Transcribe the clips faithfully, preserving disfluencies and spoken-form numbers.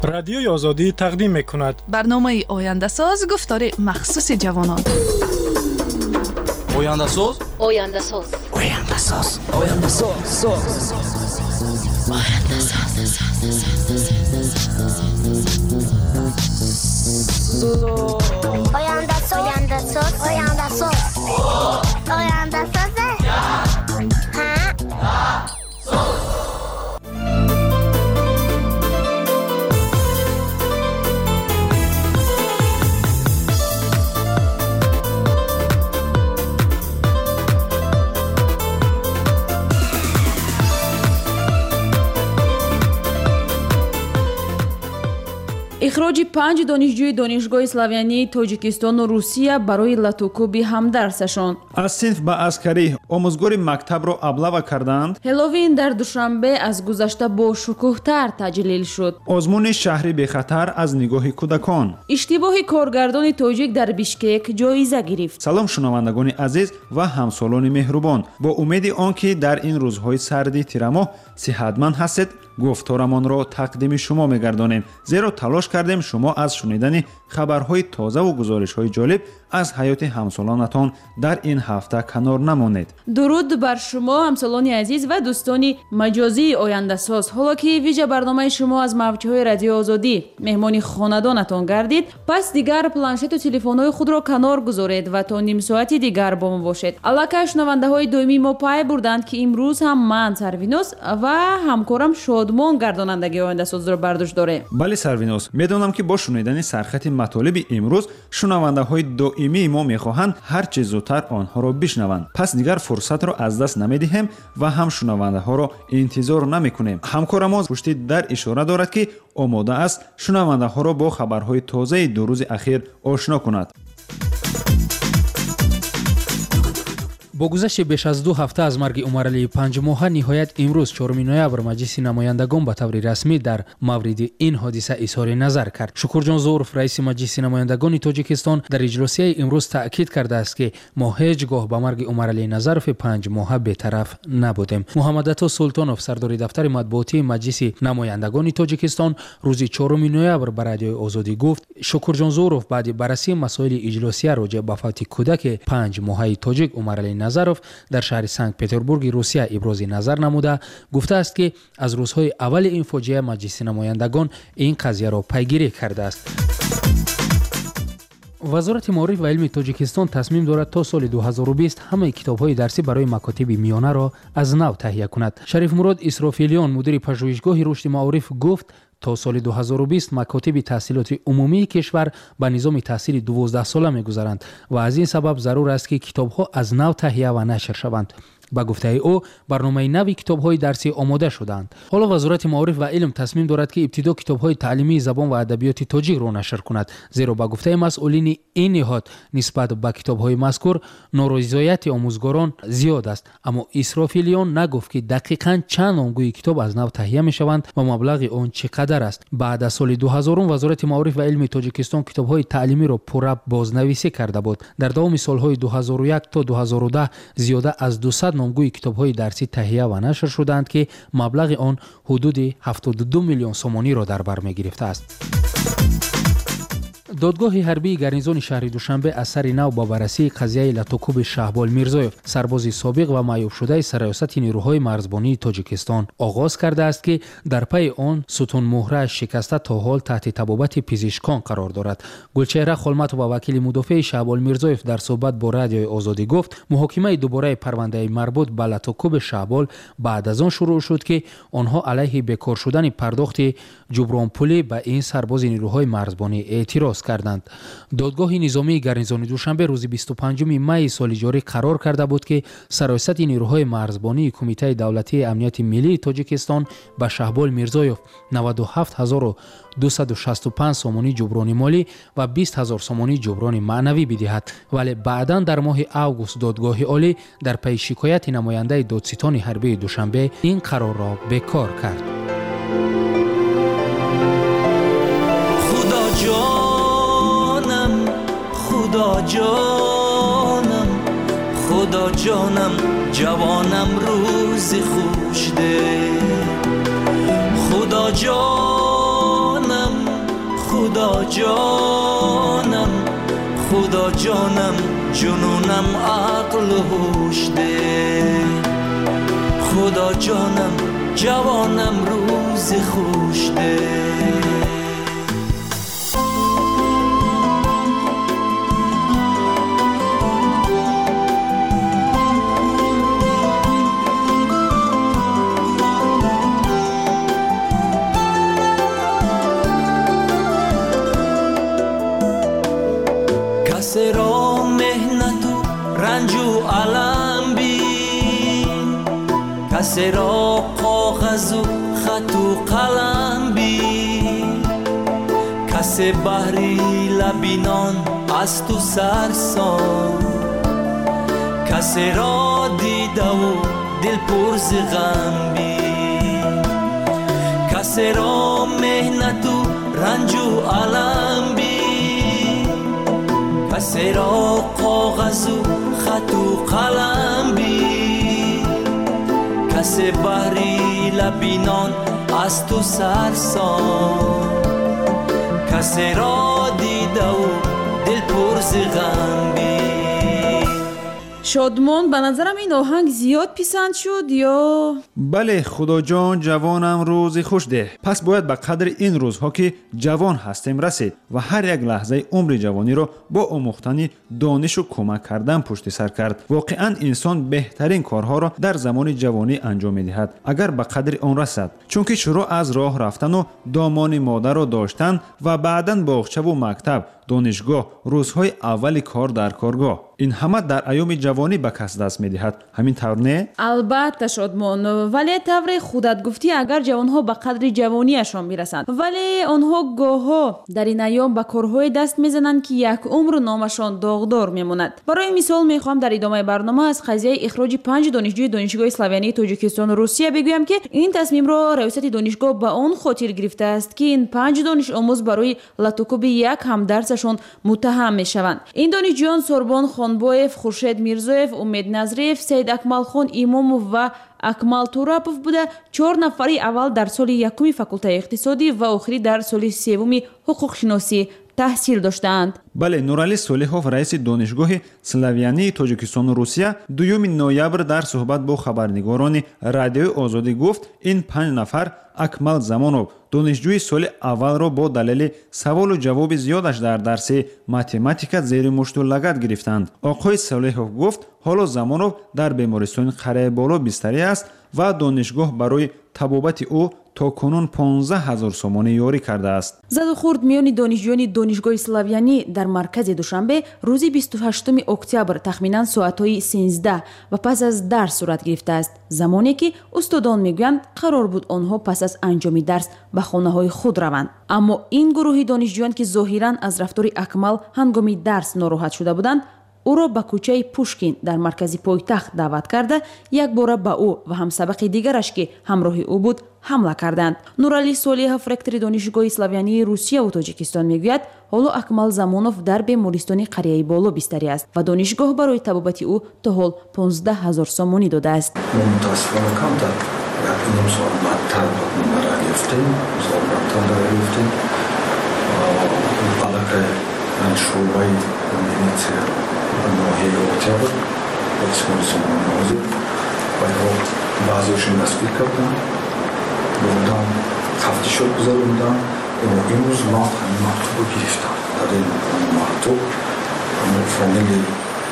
رادیوی آزادی تقدیم می‌کند برنامه آینده ساز گفتار مخصوص جوانان. آینده ساز آینده ساز آینده ساز آینده ساز آینده ساز آینده ساز آینده ساز آینده ساز آینده ساز اخراج پنج دانشجوی دانشگاه اسلاویانی تاجیکستان و روسیه برای لاتوکوبی همدرسشان. از صنف به عسکری آموزگار مکتب را ابله کردند. هلووین در دوشنبه از گذشته با شکوه‌تر تجلیل شد. آزمون شهری به خطر از نگاه کودکان. اشتباه کارگردان تاجیک در بیشکک جایزه گرفت. سلام شنوندگان عزیز و همسالان مهربان، با امید آنکه در این روزهای سردی تیرماه صحتمند هستید گفتارمان را تقدیم شما می‌گردانیم، زیرا تلاش کردیم شما از شنیدن خبرهای تازه و گزارش‌های جالب از حیات همسالانتان در این هفته کنار نمانید. درود بر شما همسالان عزیز و دوستان مجازی آینده ساز. حالا که ویژه برنامه شما از موج‌های رادیو آزادی مهمان خانواده‌تان گردید، پس دیگر پلانشت و تلفن‌های خود را کنار گذارید و تا نیم ساعتی دیگر با ما باشید. البته شنونده‌های دائمی ما پای بردند که امروز هم من سروینوس و همکارم شادمان گردانندگی آینده ساز را برداشت داره. بله سروینوس، میدونم که با شنیدن سرخط مطالب امروز شنونده‌های دائمی ما میخواهند هر چه زودتر آنها را بشنوند. پس دیگر فرصت را از دست نمیدهیم و هم شنونده‌ها را انتظار نمیکنیم. همکار ما پشت در اشاره دارد که آماده است شنونده‌ها را با خبرهای تازه دو روز اخیر آشنا کند. با گذشت بیش از دو هفته از مرگ عمرعلی پنج ماهه، نهایت امروز چهارم نوامبر مجلس نمایندگان به طور رسمی در مورد این حادثه اظهار نظر کرد. شکرجان زوروف رئیس مجلس نمایندگان تاجیکستان در اجلاسی امروز تاکید کرده است که ما هیچگاه به مرگ عمرعلی نظروف پنج ماهه بی‌طرف نبودیم. محمد عطا سلطانوف سردار دفتر مطبوعاتی مجلس نمایندگان تاجیکستان روز چهارم نوامبر به رادیو آزادی گفت شکرجان زوروف بعد بررسی مسائل اجلاسی راجع به فوت کودک پنج ماهه تاجیک عمرعلی نظروف در شهر سنت پترزبورگ روسیه ابراز نظر نموده گفته است که از روزهای اول این فاجعه مجلس نمایندگان این قضیه را پیگیری کرده است. وزارت معارف و علم تاجیکستان تصمیم دارد تا سال دو هزار و بیست همه کتاب‌های درسی برای مکاتب میانه را از نو تهیه کند. شریف مراد اسرافیلیان مدیر پژوهشگاه رشد معارف گفت تا سال دو هزار و بیست مکاتب تحصیلات عمومی کشور به نظام تحصیل دوازده ساله می‌گذرند و از این سبب ضرور است که کتاب‌ها از نو تهیه و نشر شوند. با گفته او برنامه نوی کتاب‌های درسی آماده شدند. حالا وزارت معارف و علم تصمیم دارد که ابتدا کتاب‌های تعلیمی زبان و ادبیات تاجیک را نشر کند، زیرا با گفته مسئولین این نهاد نسبت به کتاب‌های مذکور نارضایت آموزگاران زیاد است. اما اسرافیلیان نگفت که دقیقاً چند نامگوی کتاب از نو تهیه می‌شوند و مبلغ آن چقدر است. بعد از سال دو هزار وزارت معارف و علم تاجیکستان کتاب‌های تعلیمی را پورا بازنویسی کرده بود. در دوام سال‌های دو هزار و یک تا دو هزار و ده زیاده از دویست نامگوی کتاب‌های درسی تهیه و نشر شدند که مبلغ آن حدود هفتاد و دو میلیون سومانی را در بر می‌گرفته است. دادگاه حربی گارنیزون شهر دوشنبه از سر نو با بررسی قضیه لاتوکوب شهبال میرزایف سرباز سابق و معیوب شده سرایست نیروهای مرزبانی تاجیکستان آغاز کرده است که در پی آن ستون مهره شکسته تا حال تحت طبابت پزشکان قرار دارد. گلچهره خلمت و وکیل مدافع شهبال میرزایف در صحبت با رادیو آزادی گفت محاکمه دوباره پرونده مربوط به لاتوکوب شهبال بعد از آن شروع شد که آنها علیه بیکار شدن پرداخت جبران پولی به این سرباز نیروهای مرزبانی اعتراض کردند. دادگاه نظامی گارنیزون دوشنبه روز بیست و پنجم می سال جاری قرار کرده بود که سرایست نیروهای مرزبانی کمیته دولتی امنیت ملی تاجیکستان به شهبال میرزایف نود و هفت هزار و دویست و شصت و پنج سومانی جبران مالی و بیست هزار سومانی جبران معنوی بدهد، ولی بعداً در ماه اوگوست دادگاه عالی در پی شکایت نماینده دادستان حربی دوشنبه این قرار را بیکار کرد. خدا جانم خدا جانم خدا جانم جوانم روز خوش ده خدا جانم خدا جانم خدا جانم جنونم عقل و هوش ده خدا جانم جوانم روز خوش ده کسی را مهنت و رنج و علم بین کسی را کاغذ و خط و قلم بین کسی بحری لبینان از تو سرسان کسی را دیده و دل پر ز غم بین کسی را مهنت و رنج و علم بین کسی را کاغذ و خط و قلم بین کسی بحری لبینان از تو سرسان کسی را دیده و دل پر ز غم بین. شادمان به نظرم این آهنگ زیاد پسند شد یا؟ بله خدا جان جوانم روزی خوش ده. پس باید به قدر این روزها که جوان هستیم رسید و هر یک لحظه عمر جوانی را با آموختن دانش و کمک کردن پشت سر کرد. واقعا انسان بهترین کارها را در زمان جوانی انجام می‌دهد اگر به قدر آن رسد، چون که شروع از راه رفتن و دامان مادر را داشتن و بعداً باغچه و مکتب، دانشگاه، روزهای اول کار در کارگاه، این همه در ایام جوانی به کس دست می‌دهد. همین طور نه؟ البته شادمان، ولی طور خودت گفتی اگر جوانها به قدر جوانیشان میرسند ولی آنها گاهها در این ایام به کارهای دست میزنند که یک عمر نامشان داغدار میماند. برای مثال میخوام در ادامه برنامه از قضیه اخراج پنج دانشجوی دانشگاه اسلاویانی تاجیکستان و روسیه بگویم که این تصمیم را رئیست دانشگاه به آن خاطر گرفته است که این پنج دانش آموز برای لطوکوب یک هم درسشان متهم میشوند. این دانشجویان سوربان خانبویف، خورشید میرزویف، امید نظریف، سید اکمل خان ایماموف و اکمل توراپوف بوده. چهار نفری اول در سال یکم فاکولته اقتصادی و آخری در سال سوم حقوق شناسی تحصیل داشتند. بله، نورعلی صالحов رئیس دانشگاه سلاویانی تاجیکستان و روسیه دوم نوامبر در صحبت با خبرنگاران رادیوی آزادی گفت این پنج نفر اکمل زمانов دانشجوی سال اول را با دلیل سوال و جواب زیادش در درس ماتماتیکا زیر مشت و لگد گرفتند. آقای صالحov گفت حالا زمانov در بیمارستان قره بالا بستری است و دانشگاه برای طبابت او تا کنون پانزده هزار سوم یاری کرده است. زد و خورد میان دانشجویان دانشگاه اسلاویانی در مرکز دوشنبه روز بیست و هشتم اکتبر تخمینا ساعت‌های سیزده و پس از درس صورت گرفته است، زمانی که استادان میگویند قرار بود آنها پس از انجام درس به خانه‌های خود روند. اما این گروه دانشجویان که ظاهراً از رفتار اکمل هنگام درس ناراحت شده بودند، او را به کوچه پوشکین در مرکز پایتخت دعوت کرده یک بار به او و همسبق دیگرش که همراه او بود حمله کردند. نورعلی صالحov رکتور دانشگاه اسلاویانی روسیه و تاجیکستان میگوید حالا اکمل زمانov در بیمارستان قریه بالا بستری است و دانشگاه برای طبابت او تا حال پانزده هزار سومانی داده است. متاسفانه کمتر یک نیم سال بدتر برای گرفتیم سال بدتر برای گرفتیم بلکه شعبه ملیتیا ناحیه اکتبر اکسپانسیون نازی باید بعضیشون دستگیر کردن بودن هفته شد گذاروندن. امروز ما همین مکتوب رو گرفتم. در این مکتوب همون فامیلی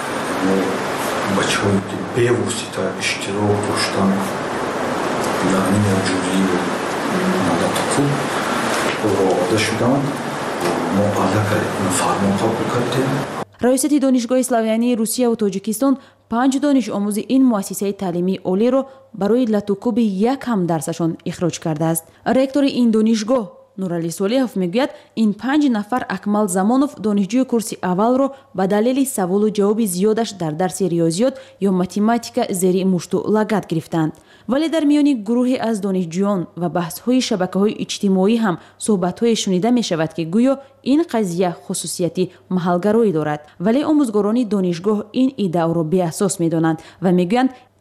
بچه هایی که به واسطه اشتراک داشتن یعنی موجودی و لطوکوب آورده شدن. ما علاقه این فرمان قبول کردیم. رئیست دانشگاه اسلاویانی روسیه و تاجیکستان پنج دانش آموز این مؤسسه تعلیمی عالی را برای لطوکوب یک هم درسشان اخراج کرده است. رکتور این دانشگاه نورعلی صالحov میگوید این پنج نفر اکمل زمانov دانشجوی کورس اول را به دلیل سوال و جواب زیادش در درس ریاضیات یا ماتماتیکا زیر مشت و لگد گرفتند. ولی در میان گروهی از دانشجویان و بحث‌های شبکه‌های اجتماعی هم صحبت‌های شنیده می‌شود که گویا این قضیه خصوصیتی محلگرایی دارد، ولی آموزگاران دانشگاه این ایده را بی‌اساس می‌دانند و می‌گویند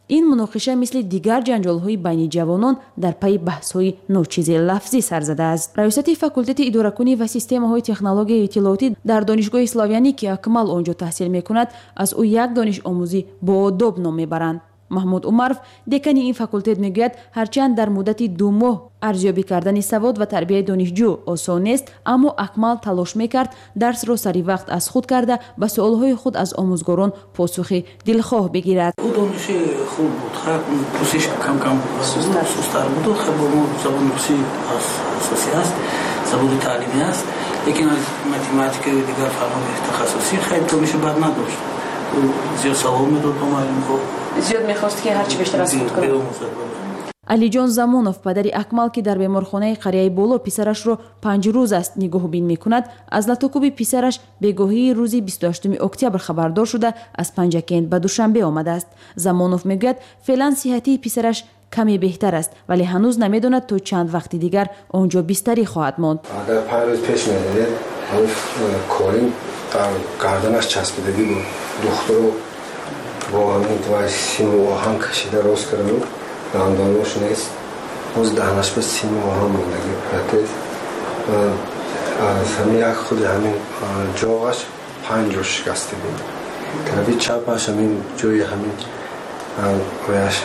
این مناقشه مثل دیگر جنجال‌های بین جوانان در پی بحث‌های ناچیز لفظی سر زده است. رئیست فاکولته اداره‌کنی و سیستم‌های تکنولوژی اطلاعاتی در دانشگاه اسلاویانی که اکمال آنجا تحصیل می‌کند، از او یک دانش آموزی با آداب نام می‌برند. محمود عمرف دکانی این فاکولته میگوید هرچند در مدت دو ماه ارزیابی کردن سواد و تربیت دانشجو آسان است، اما اکمال تلاش میکرد درس را سری وقت از خود کرده به سوالهای خود از آموزگاران پاسخ دلخواه بگیرد. او دانشی خوب بود، خب پرسش کم کم سستر سستر بود. خب ما زبان روسی اساسی است، زبان تعلیمی است، لیکن از متماتیک و دیگر فنون تخصصی خیلی دانش بد نداشت. زیاد سوال میداد با معلم خود. زیاد میخواست که هرچی بیشتر از خود کنه. علی جان زمانوف پدری اکمال که در بیمارخانه قریه بولو پسرش رو پنج روز است نگاه بین میکند، از لطوکوب پسرش بگاهی روزی بیست و هشتم اکتبر خبردار شده از پنجکند به دوشنبه آمده است. زمانوف میگوید فعلا صحتی پسرش کمی بهتر است، ولی هنوز نمیداند تا چند وقت دیگر آنجا بستری خواهد ماند. در پنج روز پیش میدید کاریم در گردنش چسبیدگی بود. دختر رو با همین توی سیم و آهن کشیده راست کرده بود، دندانوش نیست، باز دهنش به سیم و آهن موندگی پرتید. از همین یک خود همین جاغش پنج رو شکسته بود. طرفی چپش همین جوی همین رویش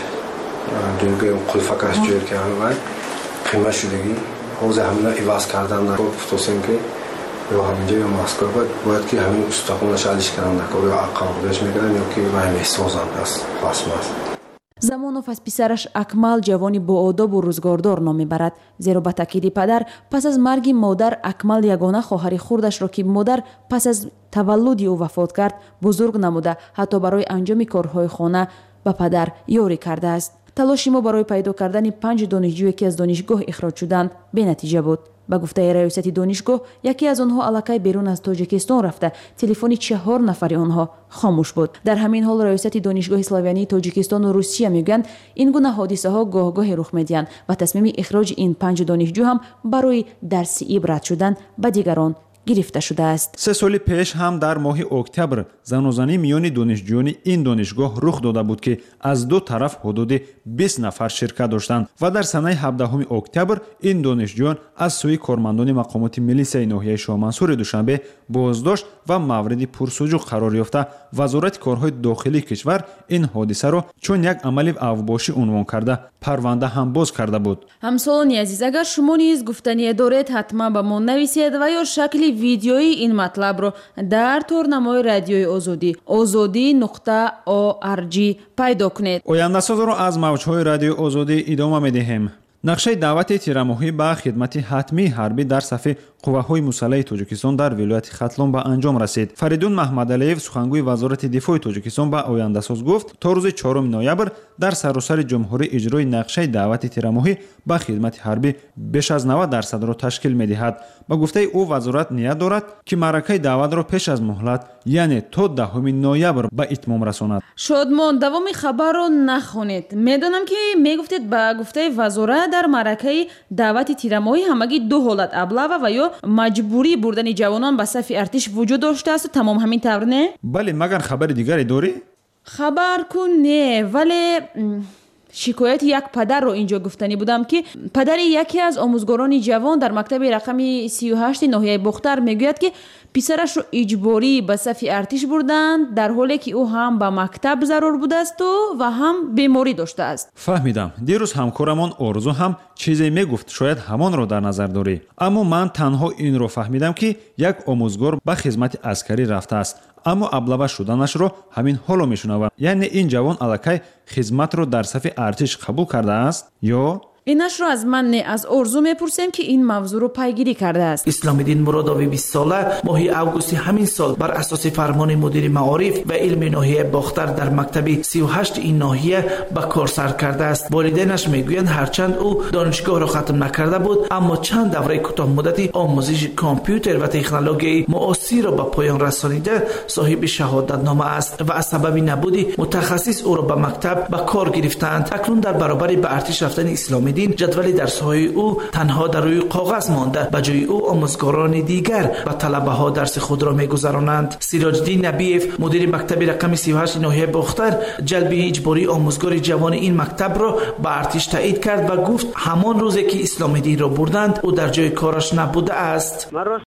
دویگه قلفکش جوی که همین قیمه شدگی باز همین ایواز کردن نکو پفتوسیم که یا همینجا یا ماسکو باید باید که همین استخونش علیش کردن نکو یا عقابش میگن یا که باید محسوزن است خاصم است. زمانوف از پسرش اکمال جوانی با آداب و روزگاردار نام میبرد، زیرا به تاکید پدر پس از مرگ مادر اکمال یگانه خواهر خردش را که مادر پس از تولد او وفات کرد بزرگ نموده حتی برای انجام کارهای خانه به پدر یاری کرده است. تلاش ما برای پیدا کردن پنج دانشجویی که از دانشگاه اخراج شدند به نتیجه بود. با گفته رئیست دانشگاه یکی از آنها الکی بیرون از تاجیکستان رفته، تلفن چهار نفر آنها خاموش بود. در همین حال رئیست دانشگاه اسلاویانی تاجیکستان و روسیه میگویند این گونه حادثه ها گاه گاه رخ میدهند و تصمیم اخراج این پنج دانشجو هم برای درس عبرت شدن به دیگران گرفته شده است. سه سال پیش هم در ماه اکتبر زن و زنی میان دانشجویان این دانشگاه رخ داده بود که از دو طرف حدود بیست نفر شرکت داشتند و در سنه هفدهم اکتبر این دانشجویان از سوی کارمندان مقامات ملیسیای ناحیه شاه منصور دوشنبه بازداشت و مورد پرسجو قرار یافته وزارت کارهای داخلی کشور این حادثه را چون یک عمل اوباشی عنوان کرده پرونده هم باز کرده بود. همسالانی عزیز، اگر شما نیز گفتنی دارید حتما به ما نویسید و یا شکلی ویدیویی این مطلب رو در تورنمای رادیوی آزادی آزادی نقطه او ار جی پیدا کنید. آینده ساز رو از موجهای رادیو آزادی ادامه میدهیم. نقشه دعوت تیرماهی به خدمت حتمی حربی در صف قوه‌های مسلح تاجیکستان در ولایت ختلون به انجام رسید. فریدون محمدعلیев سخنگوی وزارت دفاع تاجیکستان به آینده ساز گفت تا روز چهارم نوامبر در سراسر جمهوری اجرای نقشه دعوت تیرماهی به خدمت حربی بیش از نود درصد را تشکیل می‌دهد. با گفته او وزارت نیت دارد که معرکه دعوت را پیش از مهلت یعنی تا دهم نوامبر به اتمام رساند. شادمان دوام خبر را نخونید. میدونم که میگفتید با گفته وزارت در معرکه دعوت تیرماهی همگی دو حالت ابله و یا مجبوری بردن جوانان به صف ارتش وجود داشته است و تمام همین طور نه؟ بله، مگر خبر دیگری داری؟ خبر کن نه، ولی شکایت یک پدر رو اینجا گفتنی بودم که پدر یکی از آموزگاران جوان در مکتب رقم سی و هشت ناحیه بختر میگوید که پسرش رو اجباری به صف ارتش بردند در حالی که او هم به مکتب ضرور بوده است و, و هم بیماری داشته است. فهمیدم. دیروز همکارمان آرزو هم چیزی میگفت، شاید همان رو در نظر داری. اما من تنها این رو فهمیدم که یک آموزگار به خدمت عسکری رفته است، اما ابله‌به شدنش رو همین حالا میشنوم. یعنی این جوان الکی خدمت رو در صف ارتش قبول کرده است یا اینش رو از من نه، از آرزو میپرسیم که این موضوع رو پیگیری کرده است. اسلام الدین مرادوی بیست ساله ماه اوگوست همین سال بر اساس فرمان مدیر معارف و علم ناحیه باختر در مکتب سی و هشت این ناحیه به کار سر کرده است. والدینش میگویند هرچند او دانشگاه را ختم نکرده بود، اما چند دوره کوتاه مدتی آموزش کامپیوتر و تکنولوژی معاصر را به پایان رسانیده صاحب شهادت نامه است و از سبب نبودی متخصص او را به مکتب به کار گرفتند. اکنون در برابر به ارتش رفتن اسلام الدین جدول درس‌های او تنها در روی کاغذ مانده، به جای او آموزگاران دیگر و طلبه ها درس خود را می‌گذرانند. سراج الدین نبیف مدیر مکتب رقم سی و هشت ناحیه باختر جلب اجباری آموزگار جوان این مکتب را به ارتش تایید کرد و گفت همان روزی که اسلام دین را بردند او در جای کارش نبوده است. من راست